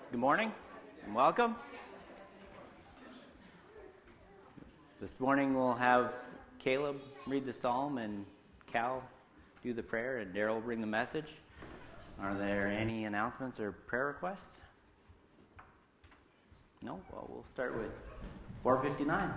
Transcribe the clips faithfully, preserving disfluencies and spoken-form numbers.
Good morning and welcome. This morning we'll have Caleb read the psalm and Cal do the prayer and Daryl bring the message. Are there any announcements or prayer requests? No? Well, we'll start with four fifty-nine.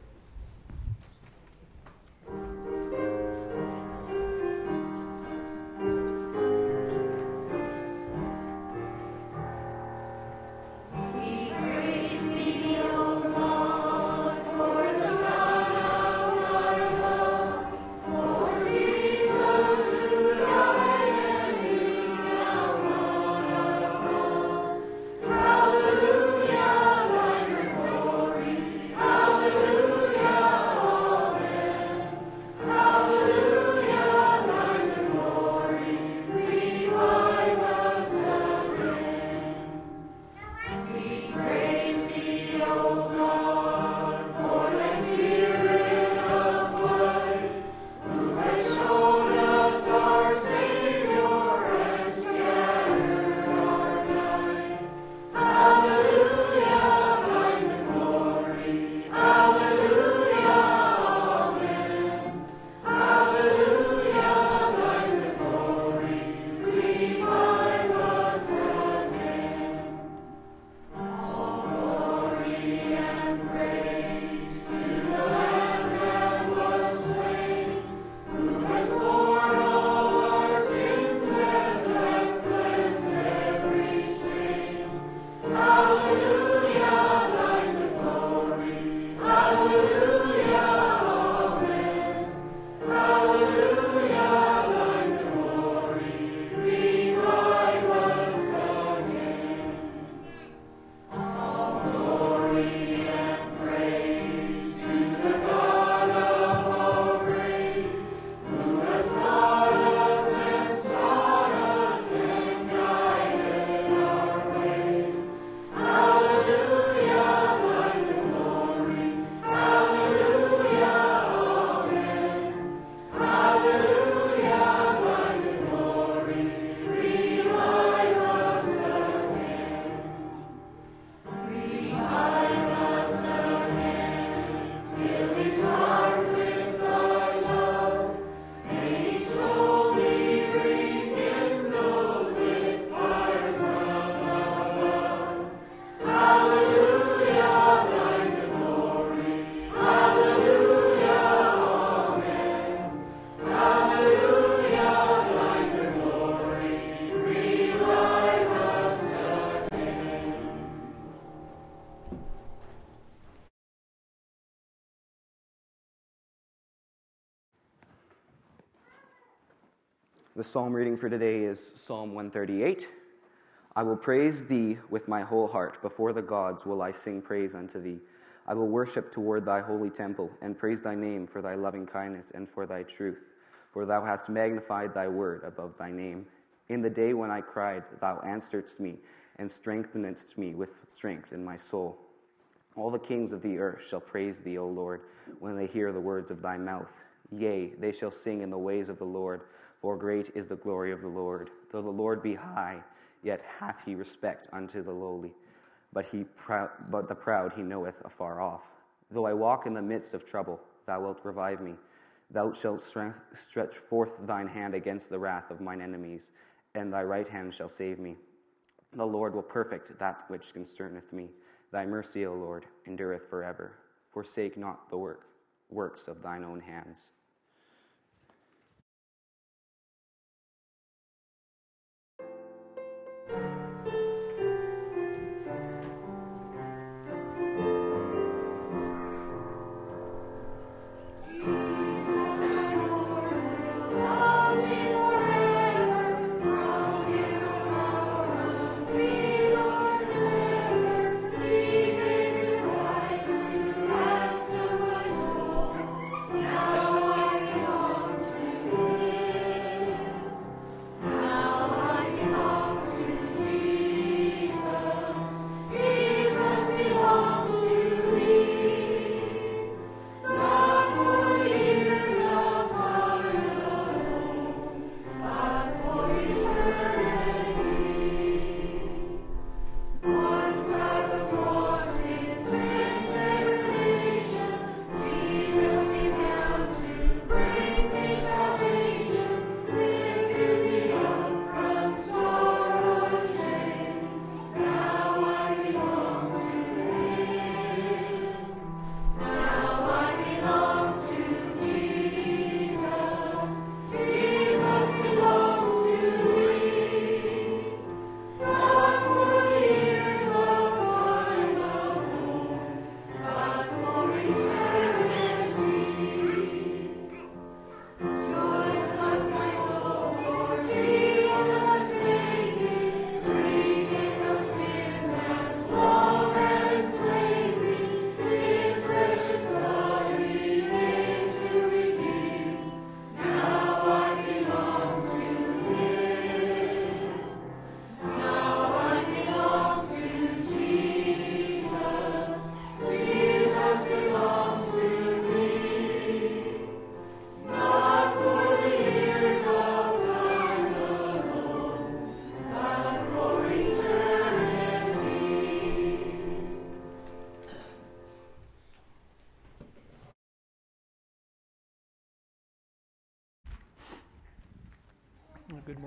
The psalm reading for today is Psalm one thirty-eight. I will praise thee with my whole heart. Before the gods will I sing praise unto thee. I will worship toward thy holy temple, and praise thy name for thy loving kindness and for thy truth. For thou hast magnified thy word above thy name. In the day when I cried, thou answeredst me, and strengthenedst me with strength in my soul. All the kings of the earth shall praise thee, O Lord, when they hear the words of thy mouth. Yea, they shall sing in the ways of the Lord, for great is the glory of the Lord. Though the Lord be high, yet hath he respect unto the lowly. But he prou- but the proud he knoweth afar off. Though I walk in the midst of trouble, thou wilt revive me. Thou shalt strength, stretch forth thine hand against the wrath of mine enemies, and thy right hand shall save me. The Lord will perfect that which concerneth me. Thy mercy, O Lord, endureth forever. Forsake not the work, works of thine own hands. No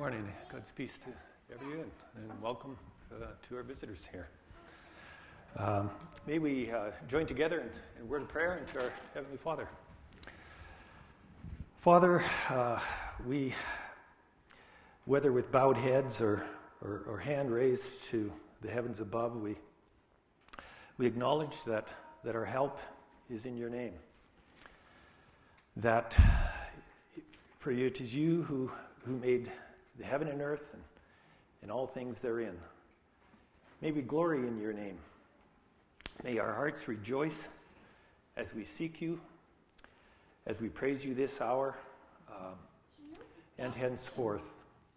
morning. God's peace to every you, and welcome uh, to our visitors here. Um, may we uh, join together in, in a word of prayer and to our Heavenly Father. Father, uh, we, whether with bowed heads or, or, or hand raised to the heavens above, we we acknowledge that, that our help is in your name. That for you, it is you who, who made the heaven and earth and, and all things therein. May we glory in your name. May our hearts rejoice as we seek you, as we praise you this hour, um, and henceforth.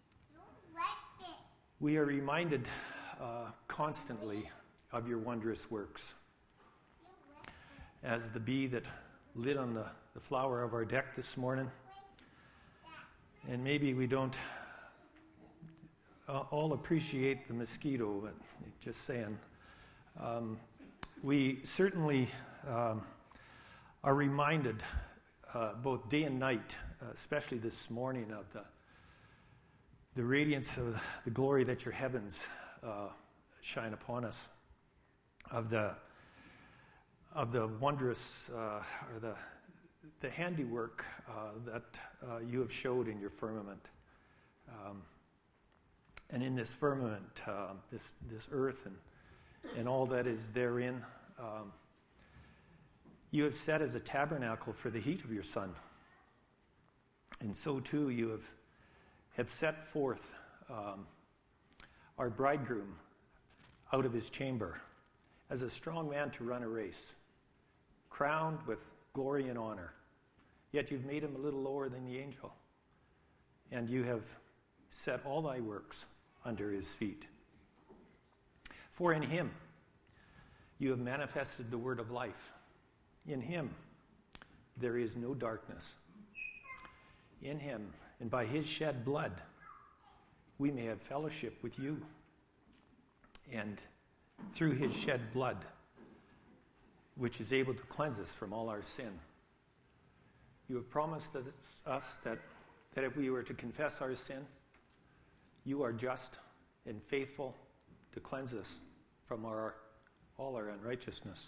We are reminded uh, constantly of your wondrous works. As the bee that lit on the, the flower of our deck this morning, and maybe we don't uh, all appreciate the mosquito, but just saying. Um, we certainly um, are reminded uh, both day and night, uh, especially this morning, of the the radiance of the glory that your heavens uh, shine upon us, of the of the wondrous uh, or the the handiwork uh, that uh, you have showed in your firmament. Um, and in this firmament, uh, this this earth and, and all that is therein, um, you have set as a tabernacle for the heat of your Son. And so too you have, have set forth um, our bridegroom out of his chamber as a strong man to run a race, crowned with glory and honor. Yet you've made him a little lower than the angel, and you have set all thy works under his feet. For in him you have manifested the word of life. In him there is no darkness. In him, and by his shed blood, we may have fellowship with you. And through his shed blood, which is able to cleanse us from all our sin, you have promised that us that, that if we were to confess our sin, you are just and faithful to cleanse us from our all our unrighteousness.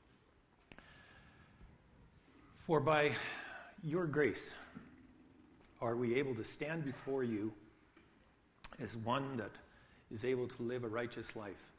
For by your grace are we able to stand before you as one that is able to live a righteous life,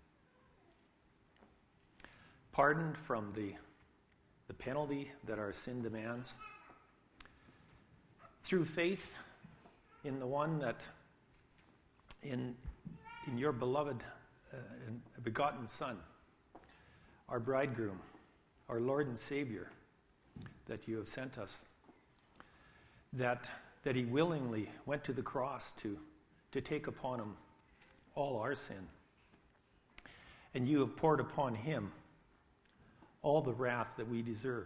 pardoned from the, the penalty that our sin demands, through faith in the one that in in your beloved uh, and begotten Son, our bridegroom, our Lord and Savior, that you have sent us, that that he willingly went to the cross to, to take upon him all our sin. And you have poured upon him all the wrath that we deserve.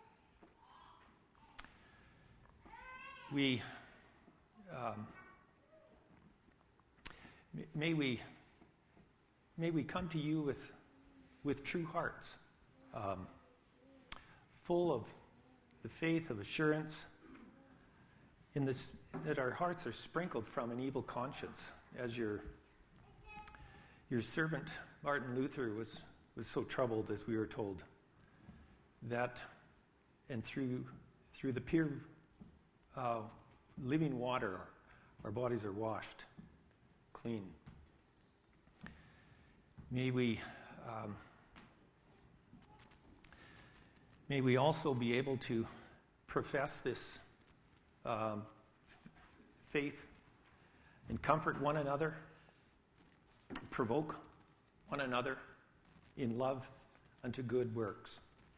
We, um, may we, may we come to you with, with true hearts, um, full of the faith of assurance, in this, that our hearts are sprinkled from an evil conscience, as your your servant Martin Luther was was so troubled, as we were told, that and through through the pure uh, living water, our bodies are washed clean. May we um, may we also be able to profess this Um, faith and comfort one another, provoke one another in love unto good works.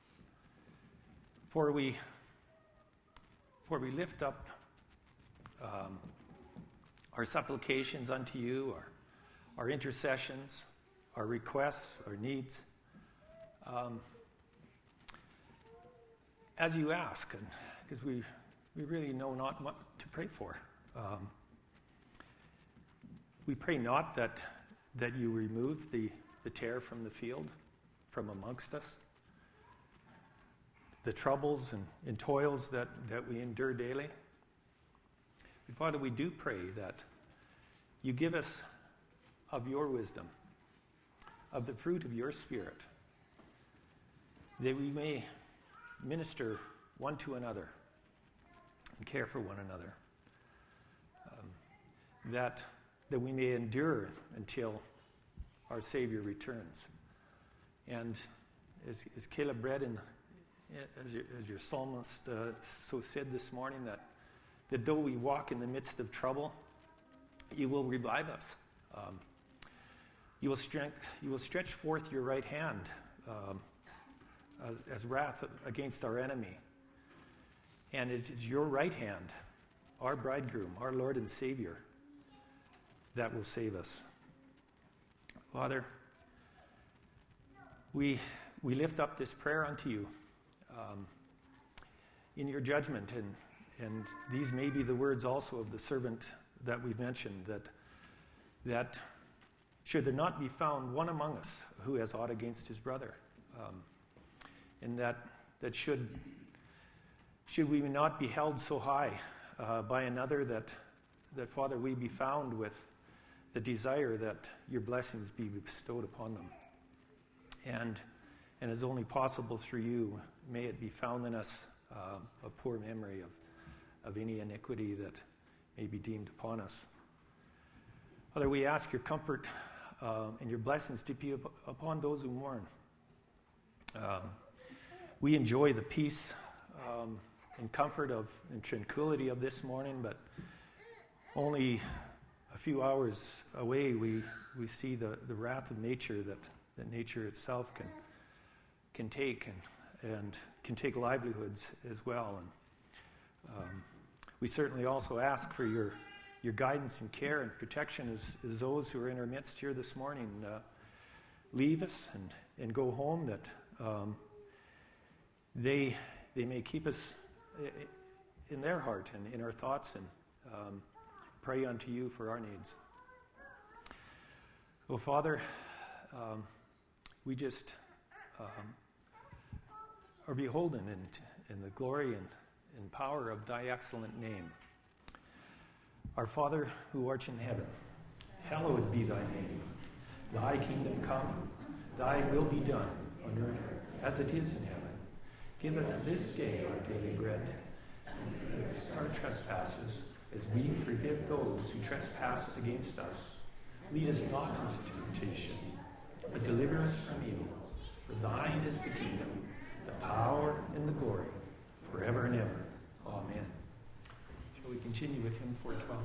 For we, for we lift up um, our supplications unto you, our, our intercessions, our requests, our needs, um, as you ask, and because we. We really know not what to pray for. Um, we pray not that that you remove the, the tare from the field, from amongst us, the troubles and, and toils that, that we endure daily. But Father, we do pray that you give us of your wisdom, of the fruit of your Spirit, that we may minister one to another and care for one another, um, that, that we may endure until our Savior returns. And as, as Caleb read, in, as, your, as your psalmist uh, so said this morning, that, that though we walk in the midst of trouble, you will revive us. Um, you, will strength, you will stretch forth your right hand um, as, as wrath against our enemy. And it is your right hand, our bridegroom, our Lord and Savior, that will save us. Father, we, we lift up this prayer unto you um, in your judgment. And, and these may be the words also of the servant that we've mentioned, that, that should there not be found one among us who has aught against his brother, um, and that, that should... Should we not be held so high uh, by another that, that, Father, we be found with the desire that your blessings be bestowed upon them. And, and as only possible through you, may it be found in us uh, a poor memory of, of any iniquity that may be deemed upon us. Father, we ask your comfort uh, and your blessings to be up, upon those who mourn. Um, we enjoy the peace um, and comfort of and tranquility of this morning, but only a few hours away we, we see the, the wrath of nature that, that nature itself can can take and, and can take livelihoods as well. And um, we certainly also ask for your your guidance and care and protection as, as those who are in our midst here this morning uh, leave us and, and go home, that um, they they may keep us in their heart and in our thoughts, and um, pray unto you for our needs. Oh, Father, um, we just um, are beholden in, in the glory and, and power of thy excellent name. Our Father, who art in heaven, hallowed be thy name. Thy kingdom come, thy will be done on earth as it is in heaven. Give us this day our daily bread, and forgive us our trespasses, as we forgive those who trespass against us. Lead us not into temptation, but deliver us from evil. For thine is the kingdom, the power, and the glory, forever and ever. Amen. Shall we continue with hymn four twelve?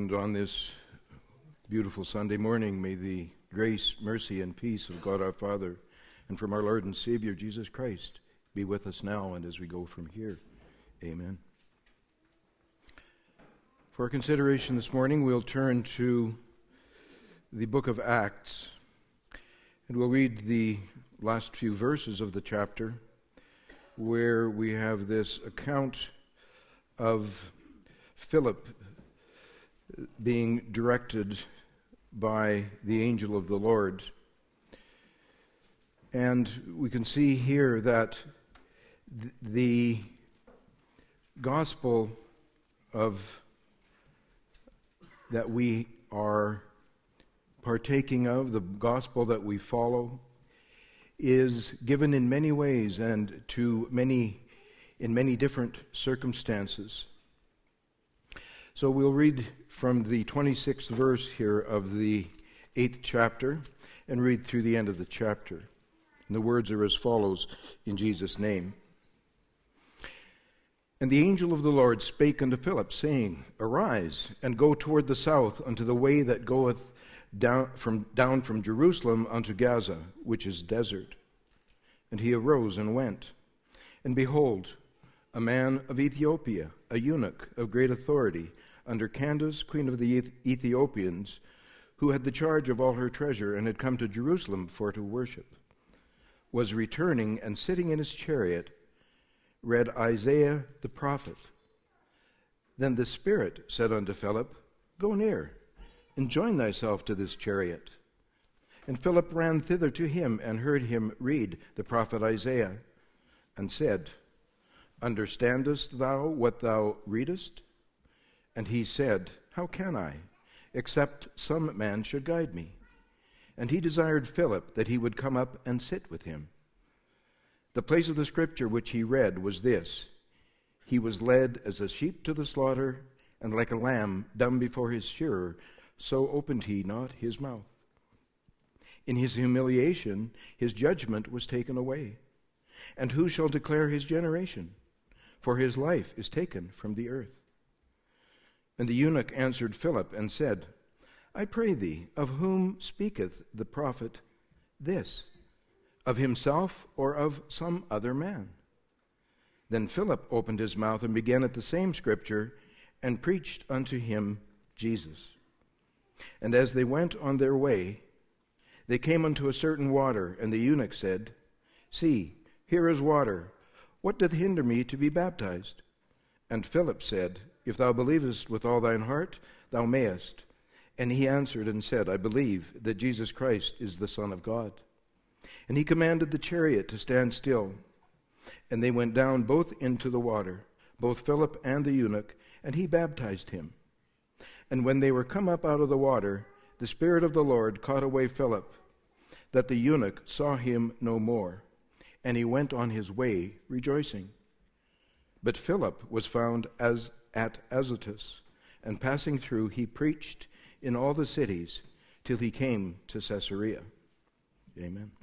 And on this beautiful Sunday morning, may the grace, mercy, and peace of God our Father and from our Lord and Savior Jesus Christ be with us now and as we go from here. Amen. For our consideration this morning, we'll turn to the book of Acts, and we'll read the last few verses of the chapter, where we have this account of Philip being directed by the angel of the Lord. And we can see here that th- the gospel of that we are partaking of, the gospel that we follow, is given in many ways and to many, in many different circumstances. So we'll read from the twenty-sixth verse here of the eighth chapter and read through the end of the chapter. And the words are as follows in Jesus' name. And the angel of the Lord spake unto Philip, saying, Arise, and go toward the south unto the way that goeth down from, down from Jerusalem unto Gaza, which is desert. And he arose and went. And behold, a man of Ethiopia, a eunuch of great authority, under Candace, queen of the Ethiopians, who had the charge of all her treasure, and had come to Jerusalem for to worship, was returning, and sitting in his chariot, read Isaiah the prophet. Then the Spirit said unto Philip, Go near, and join thyself to this chariot. And Philip ran thither to him, and heard him read the prophet Isaiah, and said, Understandest thou what thou readest? And he said, How can I, except some man should guide me? And he desired Philip that he would come up and sit with him. The place of the scripture which he read was this: He was led as a sheep to the slaughter, and like a lamb dumb before his shearer, so opened he not his mouth. In his humiliation his judgment was taken away. And who shall declare his generation? For his life is taken from the earth. And the eunuch answered Philip and said, I pray thee, of whom speaketh the prophet this? Of himself or of some other man? Then Philip opened his mouth and began at the same scripture, and preached unto him Jesus. And as they went on their way, they came unto a certain water, and the eunuch said, See, here is water. What doth hinder me to be baptized? And Philip said, If thou believest with all thine heart, thou mayest. And he answered and said, I believe that Jesus Christ is the Son of God. And he commanded the chariot to stand still. And they went down both into the water, both Philip and the eunuch, and he baptized him. And when they were come up out of the water, the Spirit of the Lord caught away Philip, that the eunuch saw him no more. And he went on his way rejoicing. But Philip was found as at Azotus, and passing through he preached in all the cities till he came to Caesarea. Amen.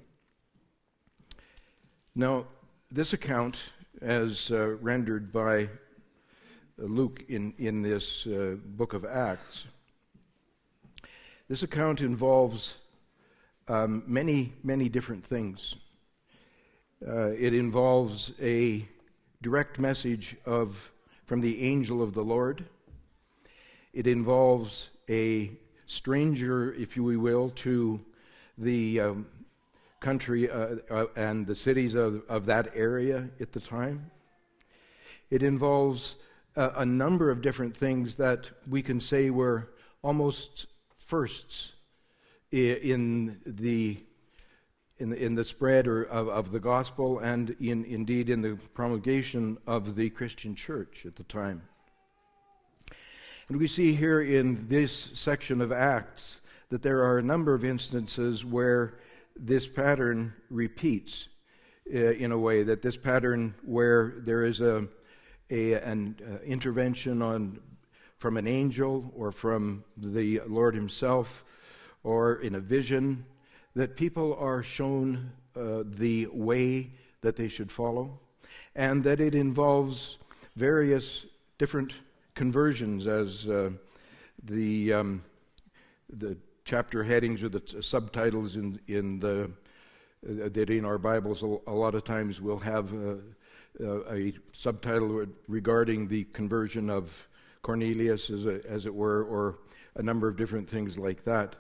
Now, this account, as uh, rendered by Luke in, in this uh, book of Acts, this account involves um, many, many different things. Uh, it involves a direct message of from the angel of the Lord. It involves a stranger, if you will, to the um, country uh, uh, and the cities of, of that area at the time. It involves uh, a number of different things that we can say were almost firsts in the in the, in the spread or of, of the gospel, and in indeed in the promulgation of the Christian church at the time. And we see here in this section of Acts that there are a number of instances where this pattern repeats uh, in a way, that this pattern where there is a, a an uh, intervention on from an angel or from the Lord himself or in a vision, that people are shown uh, the way that they should follow, and that it involves various different conversions, as uh, the um, the chapter headings or the t- subtitles in in the uh, that in our Bibles a, a lot of times will have a, a, a subtitle regarding the conversion of Cornelius, as a, as it were, or a number of different things like that.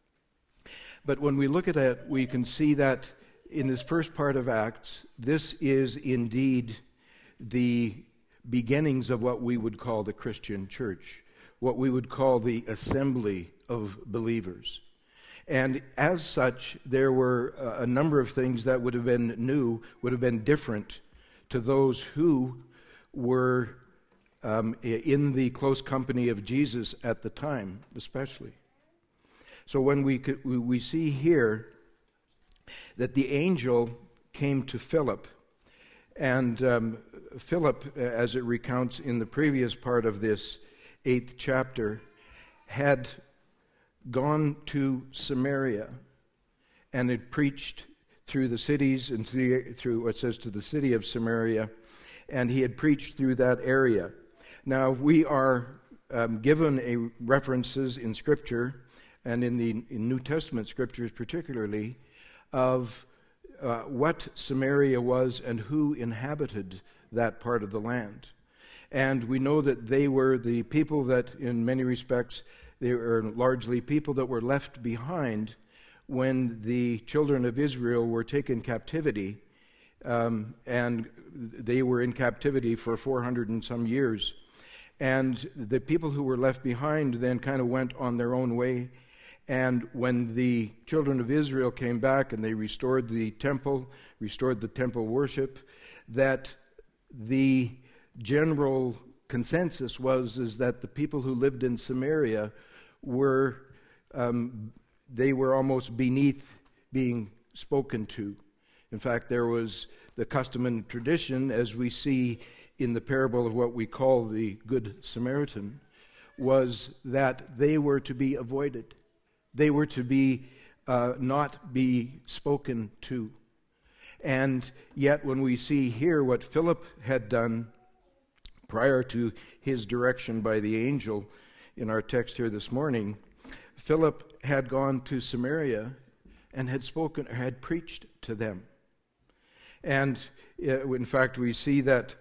But when we look at that, we can see that in this first part of Acts, this is indeed the beginnings of what we would call the Christian church, what we would call the assembly of believers. And as such, there were a number of things that would have been new, would have been different to those who were um, in the close company of Jesus at the time, especially. So when we could, we see here that the angel came to Philip, and um, Philip, as it recounts in the previous part of this eighth chapter, had gone to Samaria and had preached through the cities and through, through what says to the city of Samaria, and he had preached through that area. Now we are um, given a references in Scripture and in the in New Testament Scriptures particularly of uh, what Samaria was and who inhabited that part of the land. And we know that they were the people that in many respects they were largely people that were left behind when the children of Israel were taken captivity, um, and they were in captivity for four hundred and some years. And the people who were left behind then kind of went on their own way. And when the children of Israel came back and they restored the temple, restored the temple worship, that the general consensus was is that the people who lived in Samaria were um, they were almost beneath being spoken to. In fact, there was the custom and tradition, as we see in the parable of what we call the Good Samaritan, was that they were to be avoided. They were to be uh, not be spoken to. And yet when we see here what Philip had done prior to his direction by the angel in our text here this morning, Philip had gone to Samaria and had spoken, had preached to them. And uh, in fact, we see that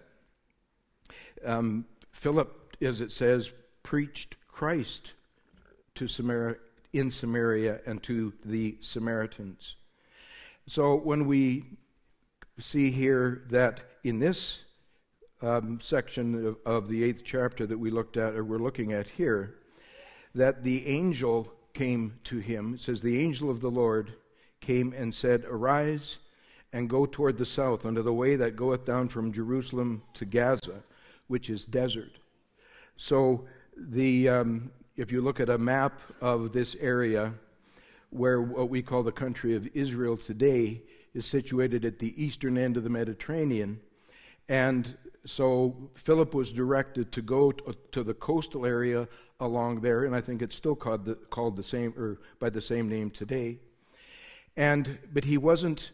um, Philip, as it says, preached Christ to Samaria, in Samaria and to the Samaritans. So when we see here that in this um, section of, of the eighth chapter that we looked at, or we're looking at here, that the angel came to him. It says, the angel of the Lord came and said, arise and go toward the south unto the way that goeth down from Jerusalem to Gaza, which is desert. So the um, if you look at a map of this area, where what we call the country of Israel today is situated at the eastern end of the Mediterranean, and so Philip was directed to go to, to the coastal area along there, and I think it's still called the, called the same or by the same name today. And but he wasn't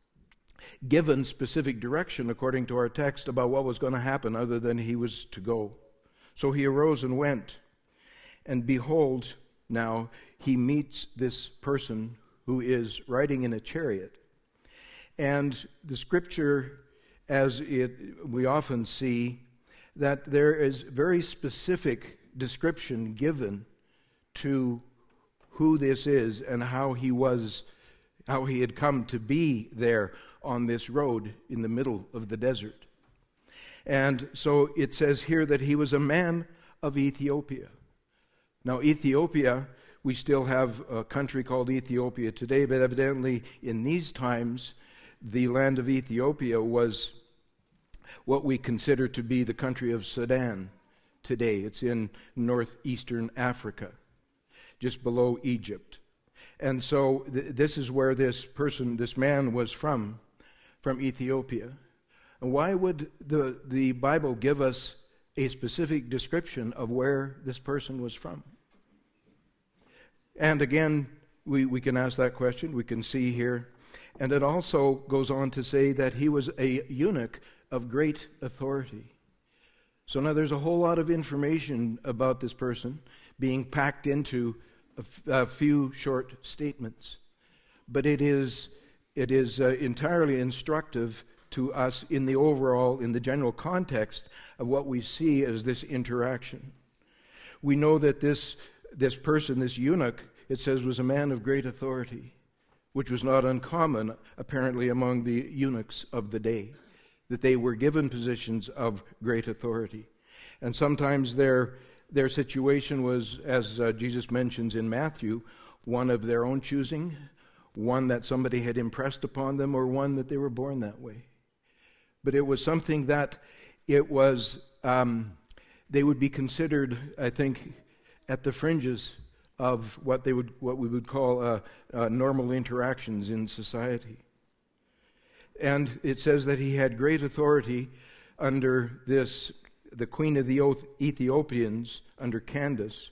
given specific direction according to our text about what was going to happen, other than he was to go. So he arose and went, and behold, now he meets this person who is riding in a chariot. And the Scripture, as it we often see, that there is very specific description given to who this is and how he was, how he had come to be there on this road in the middle of the desert. And so it says here that he was a man of Ethiopia. Now, Ethiopia, we still have a country called Ethiopia today, but evidently in these times, the land of Ethiopia was what we consider to be the country of Sudan today. It's in northeastern Africa, just below Egypt. And so th- this is where this person, this man was from, from Ethiopia. And why would the, the Bible give us a specific description of where this person was from? And again, we, we can ask that question. We can see here. And it also goes on to say that he was a eunuch of great authority. So now there's a whole lot of information about this person, being packed into a, f- a few short statements. But it is, it is uh, entirely instructive to us in the overall, in the general context of what we see as this interaction. We know that this, this person, this eunuch, it says, was a man of great authority, which was not uncommon, apparently, among the eunuchs of the day, that they were given positions of great authority. And sometimes their, their situation was, as uh, Jesus mentions in Matthew, one of their own choosing, one that somebody had impressed upon them, or one that they were born that way. But it was something that it was, um, they would be considered, I think, at the fringes of what they would, what we would call uh, uh, normal interactions in society. And it says that he had great authority under this, the queen of the Ethiopians, under Candace,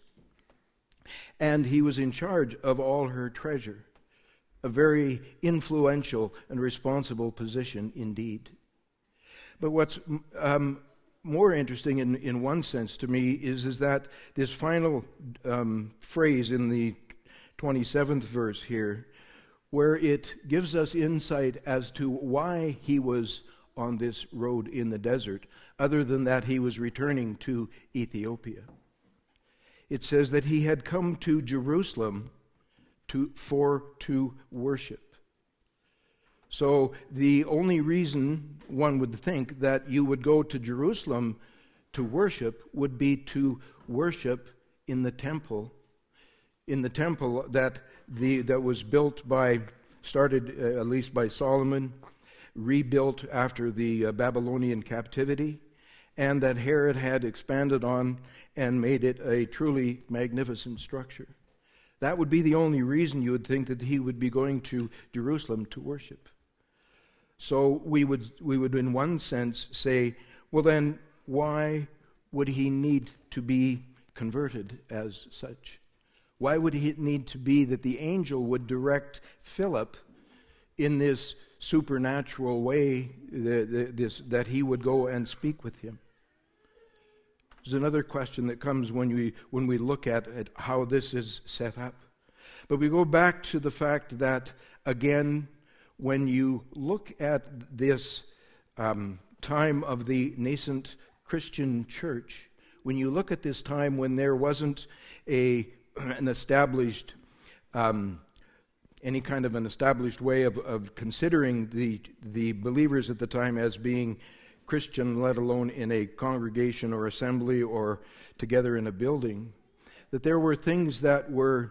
and he was in charge of all her treasure. A very influential and responsible position indeed. But what's um, more interesting in, in one sense to me is, is that this final um, phrase in the twenty-seventh verse here, where it gives us insight as to why he was on this road in the desert, other than that he was returning to Ethiopia. It says that he had come to Jerusalem to, for to worship. So the only reason one would think that you would go to Jerusalem to worship would be to worship in the temple, in the temple that the that was built by, started uh, at least by Solomon, rebuilt after the uh, Babylonian captivity, and that Herod had expanded on and made it a truly magnificent structure. That would be the only reason you would think that he would be going to Jerusalem to worship. So we would we would in one sense say, well then, why would he need to be converted as such? Why would it need to be that the angel would direct Philip in this supernatural way, the, the, this, that he would go and speak with him? There's another question that comes when we when we look at, at how this is set up. But we go back to the fact that, again, when you look at this um, time of the nascent Christian church, when you look at this time when there wasn't a an established, um, any kind of an established way of, of considering the the believers at the time as being Christian, let alone in a congregation or assembly or together in a building, that there were things that were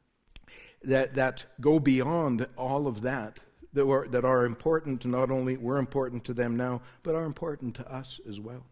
that that go beyond all of that, that were that are important, not only were important to them now, but are important to us as well.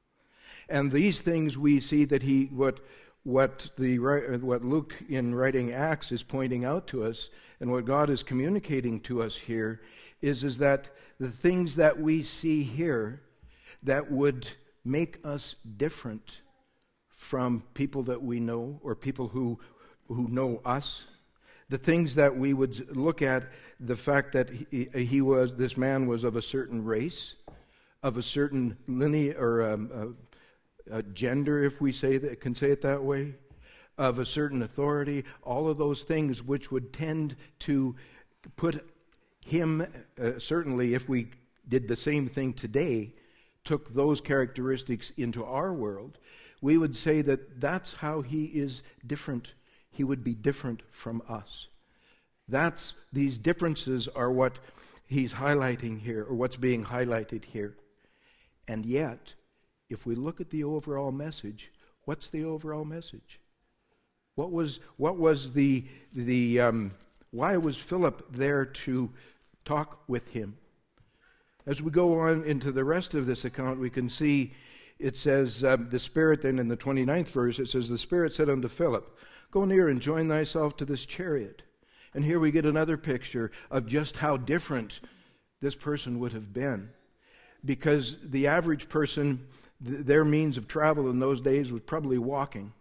And these things we see that he what what the what Luke in writing Acts is pointing out to us, and what God is communicating to us here is is that the things that we see here that would make us different from people that we know or people who who know us, the things that we would look at, the fact that he, he was this man was of a certain race, of a certain lineage or um, a, a gender, if we say that can say it that way, of a certain authority, all of those things which would tend to put him, uh, certainly if we did the same thing today, took those characteristics into our world, we would say that that's how he is different. He would be different from us. That's these differences are what he's highlighting here, or what's being highlighted here. And yet, if we look at the overall message, what's the overall message? What was what was the the um, why was Philip there to talk with him? As we go on into the rest of this account, we can see it says, uh, the Spirit, then in the twenty-ninth verse, it says, the Spirit said unto Philip, go near and join thyself to this chariot. And here we get another picture of just how different this person would have been. Because the average person, th- their means of travel in those days was probably walking.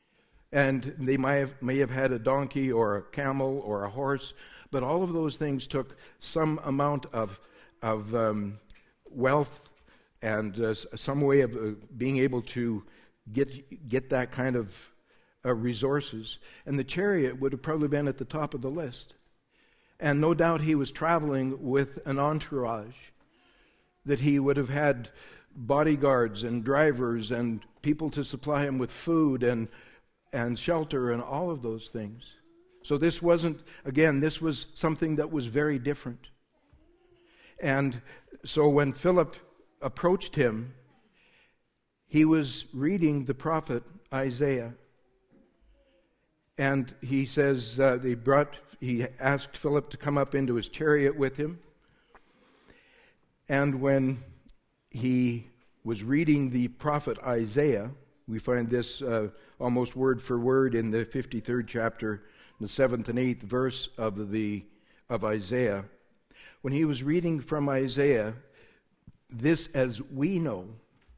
And they might have, may have had a donkey or a camel or a horse, but all of those things took some amount of of um, wealth and uh, some way of uh, being able to get get that kind of uh, resources, and the chariot would have probably been at the top of the list. And no doubt he was traveling with an entourage, that he would have had bodyguards and drivers and people to supply him with food and and shelter and all of those things. So this wasn't, again, this was something that was very different. And so when Philip approached him, he was reading the prophet Isaiah. And he says, uh, they brought, he asked Philip to come up into his chariot with him. And when he was reading the prophet Isaiah, we find this uh, almost word for word in the fifty-third chapter, the seventh and eighth verse of the of Isaiah. When he was reading from Isaiah, this, as we know,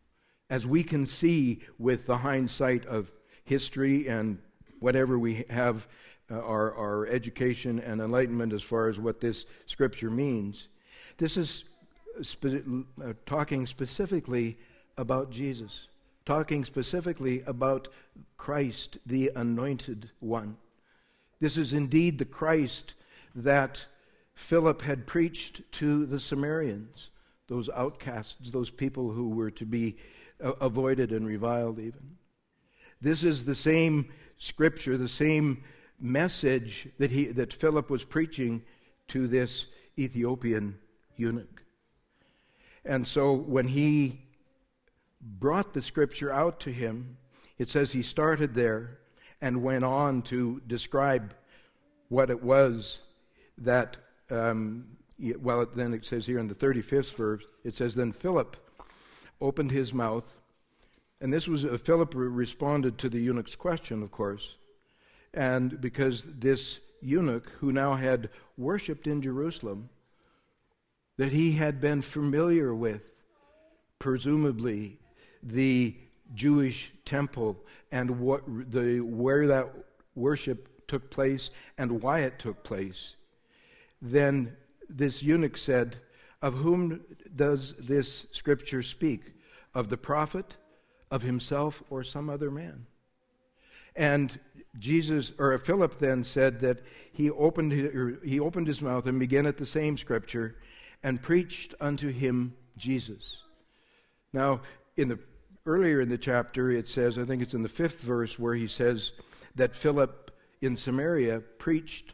as we can see with the hindsight of history and whatever we have, uh, our, our education and enlightenment as far as what this scripture means, this is spe- uh, talking specifically about Jesus. Talking specifically about Christ, the Anointed One. This is indeed the Christ that Philip had preached to the Samaritans, those outcasts, those people who were to be uh, avoided and reviled even. This is the same scripture, the same message that he that Philip was preaching to this Ethiopian eunuch. And so when he brought the scripture out to him, it says he started there and went on to describe what it was that, um, well, then it says here in the thirty-fifth verse, it says, then Philip opened his mouth, and this was, uh, Philip responded to the eunuch's question, of course, and because this eunuch, who now had worshipped in Jerusalem, that he had been familiar with, presumably, the Jewish temple and what the where that worship took place and why it took place, then this eunuch said, of whom does this scripture speak? Of the prophet, of himself, or some other man? And Jesus, or Philip then said that he opened his, or he opened his mouth and began at the same scripture and preached unto him Jesus. Now, in the earlier in the chapter, it says, I think it's in the fifth verse, where he says that Philip in Samaria preached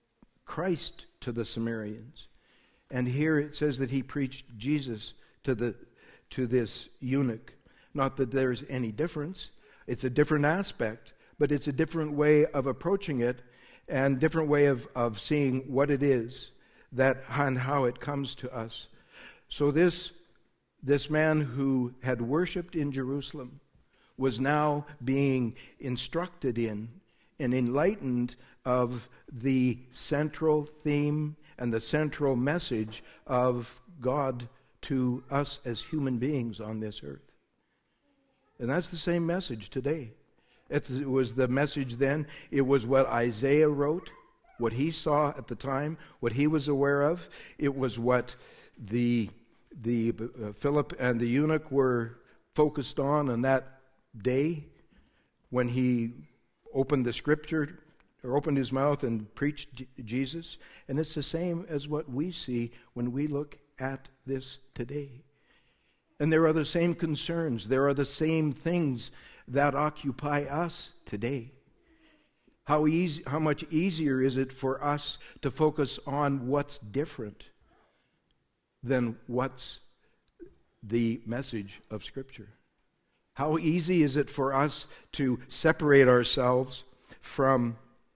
Christ to the Samaritans. And here it says that he preached Jesus to the to this eunuch. Not that there's any difference. It's a different aspect, but it's a different way of approaching it and different way of, of seeing what it is that and how it comes to us. So this This man who had worshipped in Jerusalem was now being instructed in and enlightened of the central theme and the central message of God to us as human beings on this earth. And that's the same message today. It's, it was the message then. It was what Isaiah wrote, what he saw at the time, what he was aware of. It was what the The uh, Philip and the eunuch were focused on on that day when he opened the scripture or opened his mouth and preached J- Jesus. And it's the same as what we see when we look at this today. And there are the same concerns. There are the same things that occupy us today. How easy, how much easier is it for us to focus on what's different than what's the message of Scripture? How easy is it for us to separate ourselves from,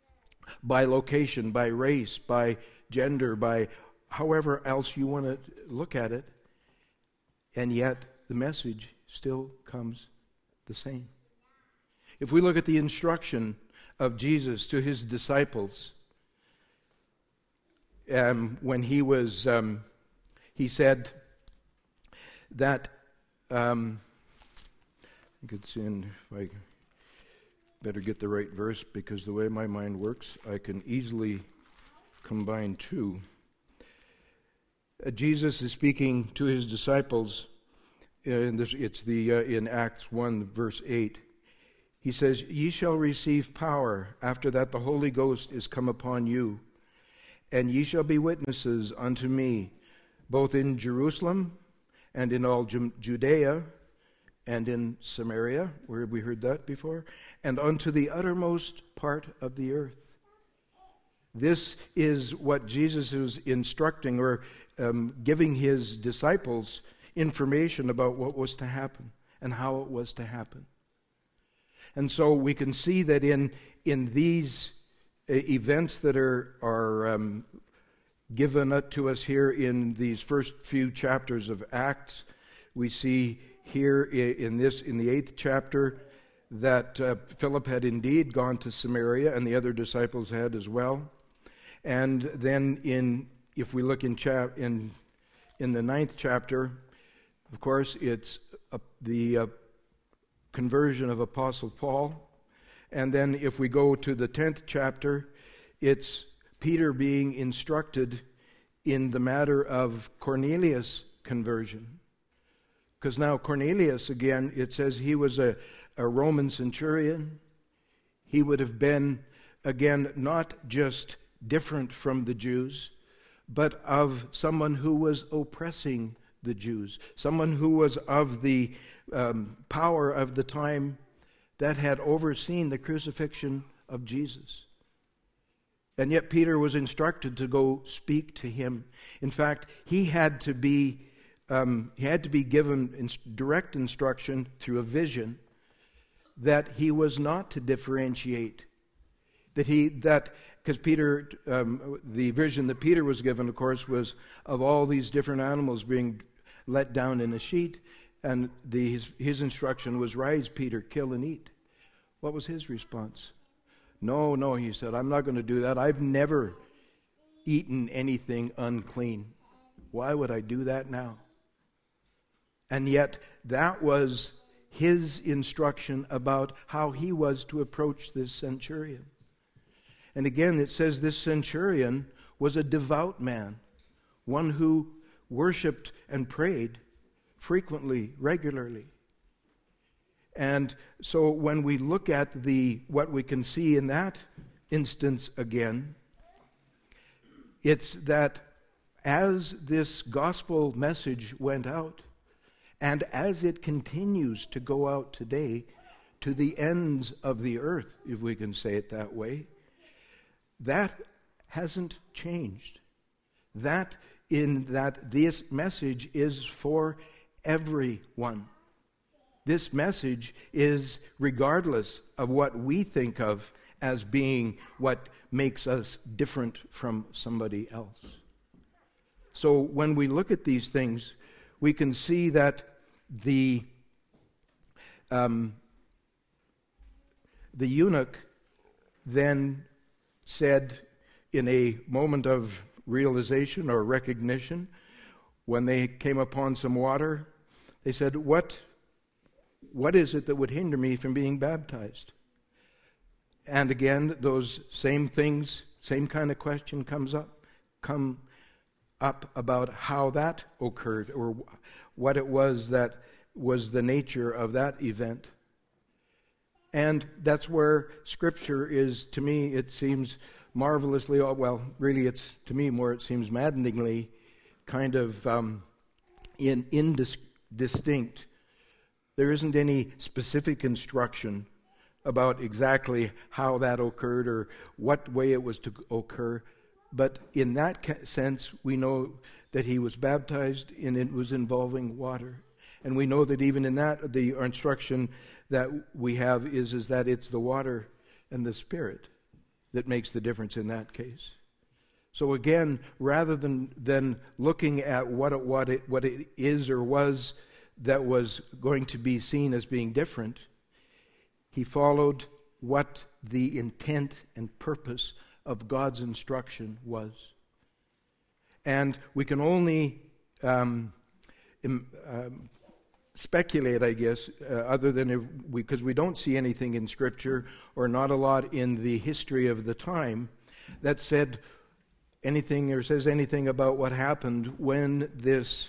by location, by race, by gender, by however else you want to look at it, and yet the message still comes the same. If we look at the instruction of Jesus to his disciples, um, when he was... Um, He said that, um, I think it's in, if I better get the right verse, because the way my mind works, I can easily combine two. Uh, Jesus is speaking to his disciples, uh, in this, it's the uh, in Acts one, verse eight. he says, "Ye shall receive power. After that the Holy Ghost is come upon you. And ye shall be witnesses unto me, both in Jerusalem and in all Ju- Judea and in Samaria," where have we heard that before? "And unto the uttermost part of the earth." This is what Jesus is instructing or um, giving his disciples information about what was to happen and how it was to happen. And so we can see that in in these uh, events that are are um, given up to us here in these first few chapters of Acts, we see here in, in this in the eighth chapter that uh, Philip had indeed gone to Samaria, and the other disciples had as well. And then in if we look in chap in in the ninth chapter, of course, it's uh, the uh, conversion of Apostle Paul. And then if we go to the tenth chapter, it's Peter being instructed in the matter of Cornelius' conversion. Because now Cornelius, again, it says he was a, a Roman centurion. He would have been, again, not just different from the Jews, but of someone who was oppressing the Jews, someone who was of the um, power of the time that had overseen the crucifixion of Jesus. And yet Peter was instructed to go speak to him. In fact, he had to be um, he had to be given in direct instruction through a vision that he was not to differentiate. That he that because Peter um, the vision that Peter was given, of course, was of all these different animals being let down in a sheet, and the, his, his instruction was, "Rise, Peter, kill and eat." What was his response? No, no, he said, "I'm not going to do that. I've never eaten anything unclean. Why would I do that now?" And yet, that was his instruction about how he was to approach this centurion. And again, it says this centurion was a devout man, one who worshipped and prayed frequently, regularly. And so when we look at the what we can see in that instance again, it's that as this gospel message went out, and as it continues to go out today to the ends of the earth, if we can say it that way, that hasn't changed. That in that this message is for everyone. This message is regardless of what we think of as being what makes us different from somebody else. So when we look at these things, we can see that the um, the eunuch then said, in a moment of realization or recognition, when they came upon some water, they said, what, what is it that would hinder me from being baptized? And again, those same things, same kind of question comes up, come up about how that occurred, or what it was that was the nature of that event. And that's where Scripture is, to me, it seems marvelously, well, really it's, to me, more it seems maddeningly kind of um, in indistinct. There isn't any specific instruction about exactly how that occurred or what way it was to occur. But in that sense, we know that he was baptized and it was involving water. And we know that even in that, the instruction that we have is, is that it's the water and the Spirit that makes the difference in that case. So again, rather than, than looking at what it, what, it, what it is or was that was going to be seen as being different, he followed what the intent and purpose of God's instruction was. And we can only um, im, um, speculate, I guess, uh, other than if we, because we don't see anything in Scripture or not a lot in the history of the time that said anything or says anything about what happened when this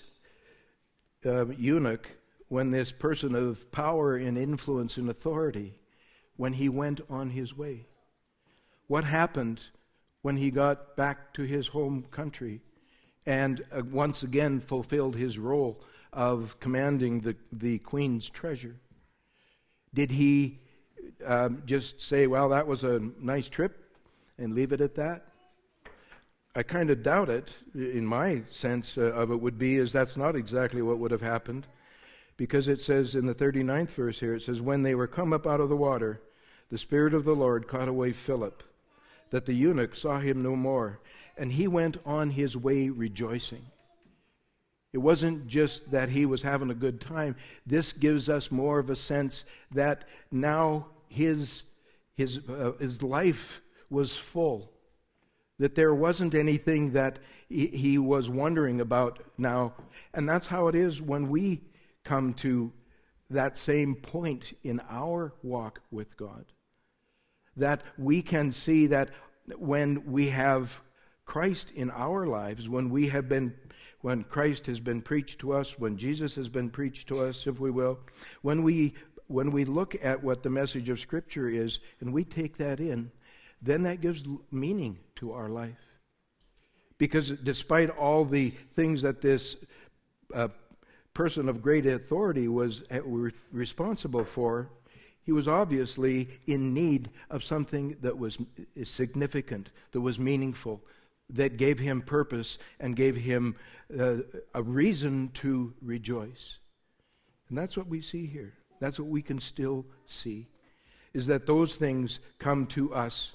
uh, eunuch, when this person of power and influence and authority when he went on his way? What happened when he got back to his home country and uh, once again fulfilled his role of commanding the, the queen's treasure? Did he um, just say, well, that was a nice trip, and leave it at that? I kind of doubt it. In my sense uh, of it would be is that's not exactly what would have happened, because it says in the thirty-ninth verse here, it says, when they were come up out of the water, the Spirit of the Lord caught away Philip, that the eunuch saw him no more, and he went on his way rejoicing. It wasn't just that he was having a good time. This gives us more of a sense that now his, his, uh, his life was full, that there wasn't anything that he, he was wondering about now. And that's how it is when we come to that same point in our walk with God, that we can see that when we have Christ in our lives, when we have been, when Christ has been preached to us, when Jesus has been preached to us, if we will, when we when we look at what the message of Scripture is and we take that in, then that gives meaning to our life. Because despite all the things that this uh, person of great authority was responsible for, he was obviously in need of something that was significant, that was meaningful, that gave him purpose and gave him uh, a reason to rejoice. And that's what we see here. That's what we can still see, is that those things come to us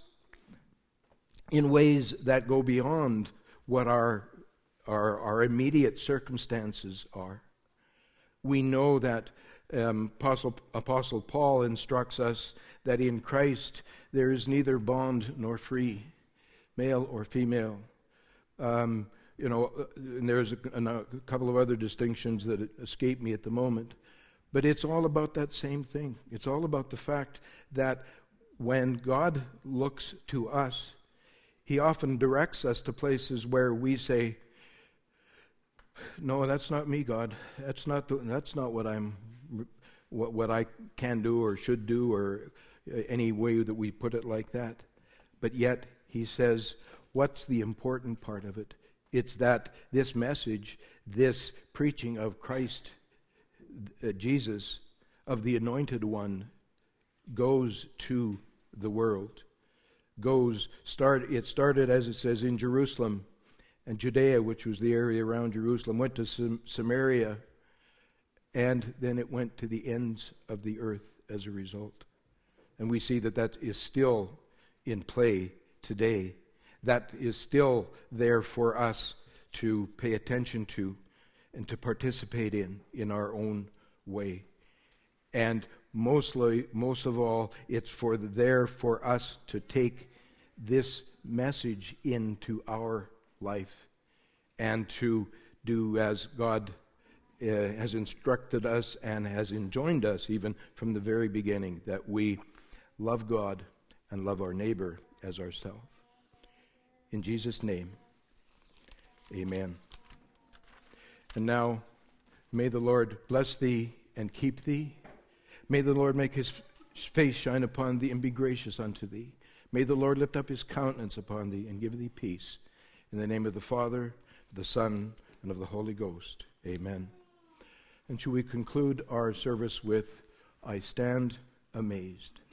in ways that go beyond what our, our, our immediate circumstances are. We know that um, Apostle, Apostle Paul instructs us that in Christ there is neither bond nor free, male or female. Um, you know, and there's a, a couple of other distinctions that escape me at the moment. But it's all about that same thing. It's all about the fact that when God looks to us, he often directs us to places where we say, no, that's not me, God. That's not the, that's not what I'm what what I can do or should do, or any way that we put it like that. But yet he says, what's the important part of it? It's that this message, this preaching of Christ, uh, Jesus, of the Anointed One, goes to the world. Goes start. It started, as it says, in Jerusalem and Judea, which was the area around Jerusalem, went to Sam- Samaria, and then it went to the ends of the earth as a result. And we see that that is still in play today. That is still there for us to pay attention to and to participate in in our own way. And mostly, most of all, it's for the, there for us to take this message into our life and to do as God uh, has instructed us and has enjoined us even from the very beginning, that we love God and love our neighbor as ourselves. In Jesus' name, amen. And now, may the Lord bless thee and keep thee. May the Lord make his face shine upon thee and be gracious unto thee. May the Lord lift up his countenance upon thee and give thee peace. In the name of the Father, the Son, and of the Holy Ghost. Amen. And shall we conclude our service with, I stand amazed.